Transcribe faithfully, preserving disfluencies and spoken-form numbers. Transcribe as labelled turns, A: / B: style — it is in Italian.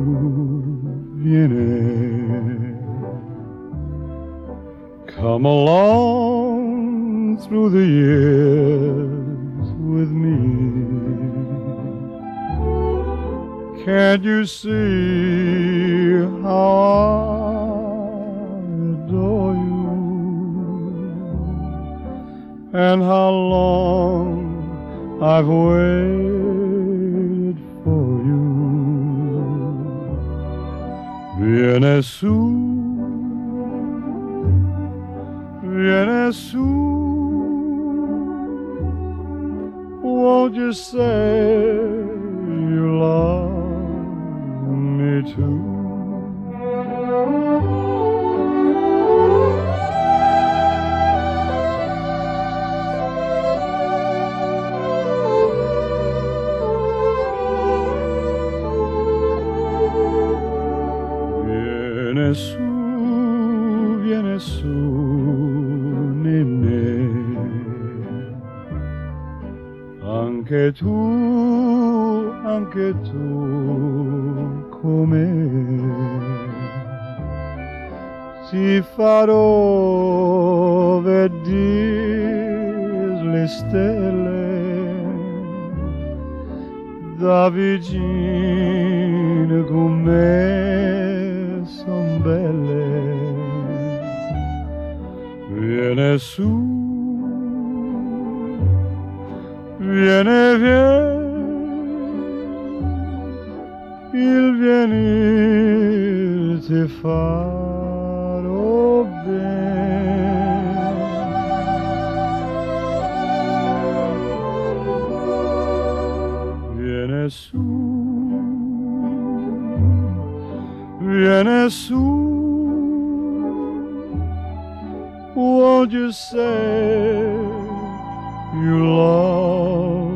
A: viene. Come along through the years with me. Can't you see how I adore you and how long I've waited for you? Viene su, viene su. Won't you say you love me too? Viene su, viene su, nenè. Anche tu, anche tu, come ti farò vedere le stelle da vicino, come son belle. Viene su, viene, viene, il venir ti farò bene. Viene su, viene su. Won't you say you love